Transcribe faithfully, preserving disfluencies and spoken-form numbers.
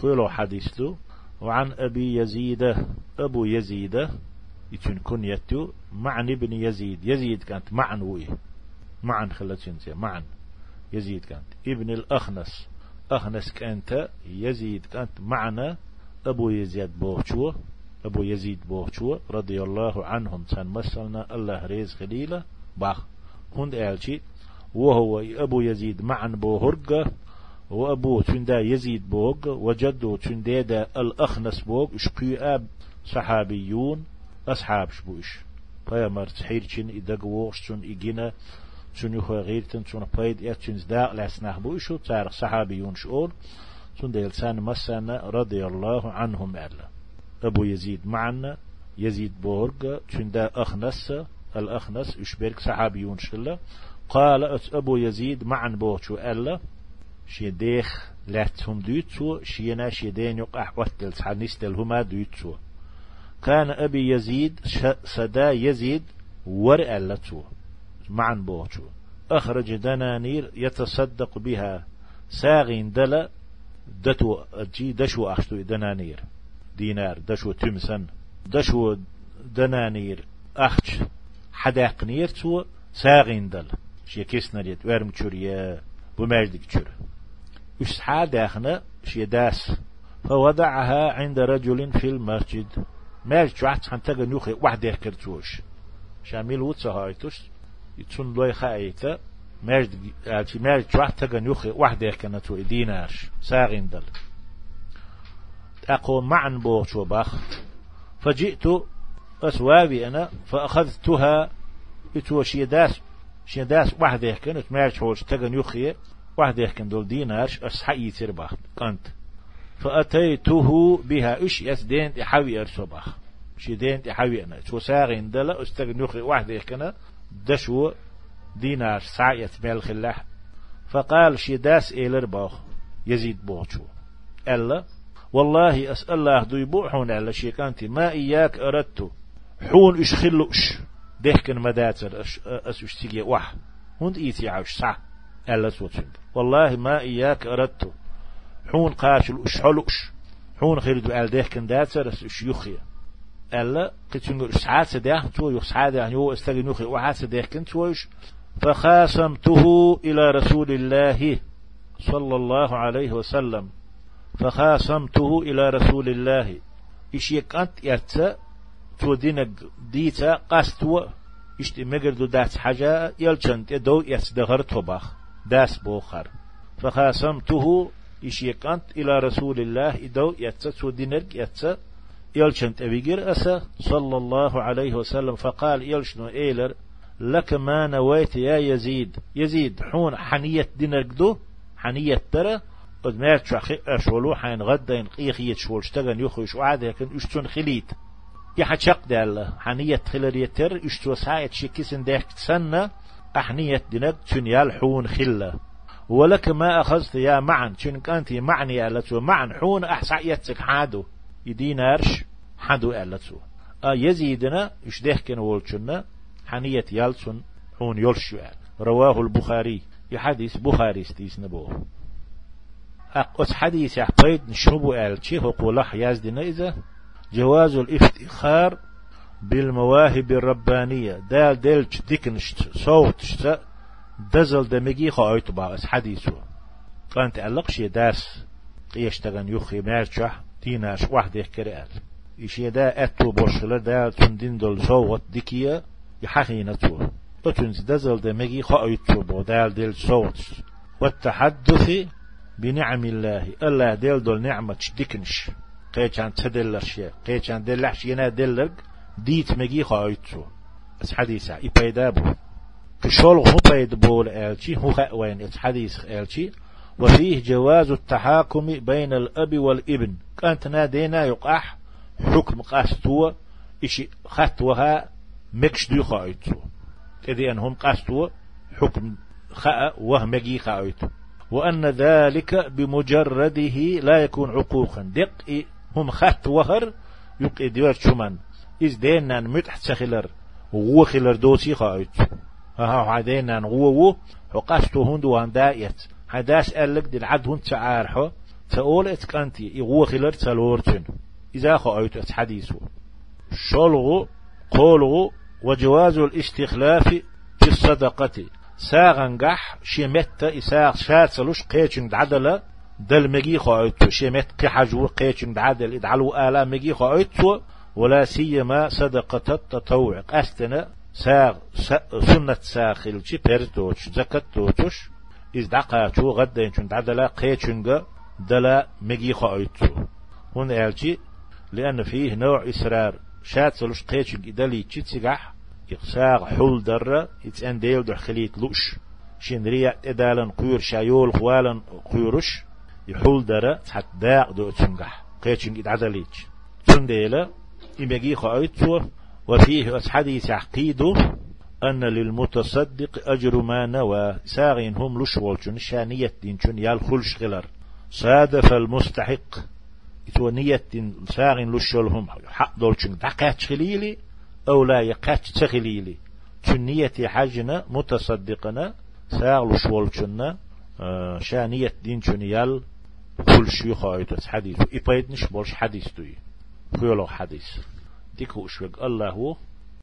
فولو حديث له. وعن أبي يزيد أبو يزيد يتون كنيته معن ابن يزيد. يزيد كانت معن ويه معن خلتين معن يزيد كانت ابن الأخنس. أخنس كانت يزيد كانت معنا أبو يزيد بوشو أبو يزيد بوشو رضي الله عنهم تان مسلنا الله ريز خليلة باخ هند ألشي وهو أبو يزيد معن بوهرقة وأبوه تندا يزيد بوغ وجده تندادا الأخنس بوغ اشقي أب صحابيون أصحاب شبوش فيامر تحيرشن إدقوش تن إجينا تن يخوى غيرتن تن بايد إتن زداق لسناح بوشو تارق صحابيون شؤون تن ديلسان مسانا رضي الله عنهم ألا. أبو يزيد معنا يزيد بوغ تندا أخنس الأخنس اشبرك صحابيون شلا. قال أبو يزيد معن بوغشو ألا شي ديخ لاتهم دوتسو شينا شي دين يقع وقتل تحنيستل هما دوتسو. كان أبي يزيد سدا يزيد ورئ لتو معن بوغشو أخرج دنانير يتصدق بها ساغين دلا دتو جي دشو أخشتو دنانير دينار دشو تمسن دشو دنانير أخش حداق نير تو ساغين دل شي كيسنا ريت وارم تشوريا بمجدك تشور يسحى داخنا شي داس فوضعها عند رجل في المسجد. ماج جوعت حنتاقا نوخي واحد يحكرتوش شامل وتصهايتوش يتسون لوي خايتا ماج ماج جوعت تاقا نوخي واحد يحكرتو دينارش ساغين دل أقوم معن بوغشو باخ. فجئت أسوابي أنا فأخذتها اتو شيداس شيداس واحد يحكن ماج حوش تاقا نوخي واحد يحكن دول دينارش أصحي ترباخ قنت. فأتيته بها إيش يسدين يحوي أرسباخ شيدين يحوي أنا شو ساغين دلا استغنوخي واحد يحكنا دشو دينار ساعية مال خلاح. فقال شيداس إيلر باخ يزيد بوشو ألا والله أسأل الله دو يبوحون على شيكانتي ما إياك أردت حون إش خلوش دهكن مداتر أس أس تيجي واح هند إيتي عاوش صح ألا سوتشن والله ما إياك أردت حون قاشل اش حلوش حون خيردو ال دهكن داتر اش يخي الا قتنغ ساعات ده تو يسعاد يو استغنوخي وحاس دهكن توش. فخاصمته الى رسول الله صلى الله عليه وسلم. فخاصمته الى رسول الله ايش يكنت يتا تو دينك ديتا قاستو اشتي مغردو دات حاجه يلچنت دو يسدغر توباخ داس بوخر. فخاصمته إشيكانت إلى رسول الله إدو يتسو دينرك يتسا يلشنت أبيجر أسا صلى الله عليه وسلم. فقال يلشنو إيلر لك ما نويت يا يزيد. يزيد حون حنية دينرك دو حنية ترى قد ما يتشخي أشولو حين غدا ينقيخ يتشول اشتغن يخوش وعاد يكن اشتون خليت يحشق دالله حنية خلر تر اشتو ساعة شكسن داك تسنى أحنية دينرك تنيال حون خلة. ولك ما أخذت يا معن شن كانت معني ألتو معن حون أحسع يتسك حادو يدينارش حادو ألتو آه يزيدنا يشده كن ولشنا حنية يالسون حون يلشو رواه البخاري يحديث بخاري ستيس نبوه. أقص حديث يحبيد نشربو ألتشي هو قولح يازدنا إذا جواز الافتخار بالمواهب الربانية دال دلش ديكنشت صوتشت دزل دمجي خايت باس حديثه كان تعلق شي داس يشتغل يخي مارجح تيناش واحد يكرال يشي دا اتو بوشلا دا تندين دول صوت ديكيا يحخينتو اتنز دزل دمجي خايت بو دال دل صوت والتحدث بنعم الله الله دل دول نعمة ديكنش قيچان تدلش قيچان دلش ينا دلق ديت مجي خايتو اس حديثه يبيدابو كشول هو بيد بول آلشي هو خاوين الحديث آلشي. وفيه جواز التحاكم بين الأب والابن كانت نادينا يقح حكم قاستوا إشي خطوها مكش دي خايتو كذي أنهم قاستوا حكم خاء وهمجي خايتو. وأن ذلك بمجرده لا يكون عقوقا دق هم خط وهر يقي ديوات شمان إذ دينا متح سخلر وغو خلر دوسي خايتو ها عدينا نغوو حقاستو هندو هندايت حداش قالك دي العد هند تعارحو تقول اتكانتي يغو خلر تلورتن إذا خأيت اتحديثه شلغ قولغ وجواز الاستخلاف في الصدقة ساغنقح شمت إساغ شاتلوش قيتشن عدل دل مجي خأيت شمت قحجو قيتشن عدل إدعلو آلا مجي خأيت ولا سيما صدقة التطوع أستنا ساغ سنة ساخل شي بيرتوش زكتوش إذ دقاتو غدا ينشن عدل قيتشن دلا مجي خأيت هون قالشي لأن فيه نوع إسرار شاتلوش قيتشن إدالي تشتسقح يقساغ حول درة يتسان ديل دح خليت لوش شين ريا إدالا قيور شايول خوالا قيورش يحول درة تحت داق دو تنقح قيتشن إدعدليتش تنديلا إمجي خايتو وفيه حديث عقيده أن للمتصدق أجر ما نوى ساغين هم لشوالشن شانية دينشن يالخلش غلر صادف المستحق يتو نية ساغين لشولهم حق دولشن دقاتش خليلي أو لا يقاتش تخليلي تنية حاجنا متصدقنا ساغ لشوالشن آه شانية دينشن يال خلش يخايتو حديث إبايد نشبولش حديث دوي خيولو حديث ديكو اشوك الله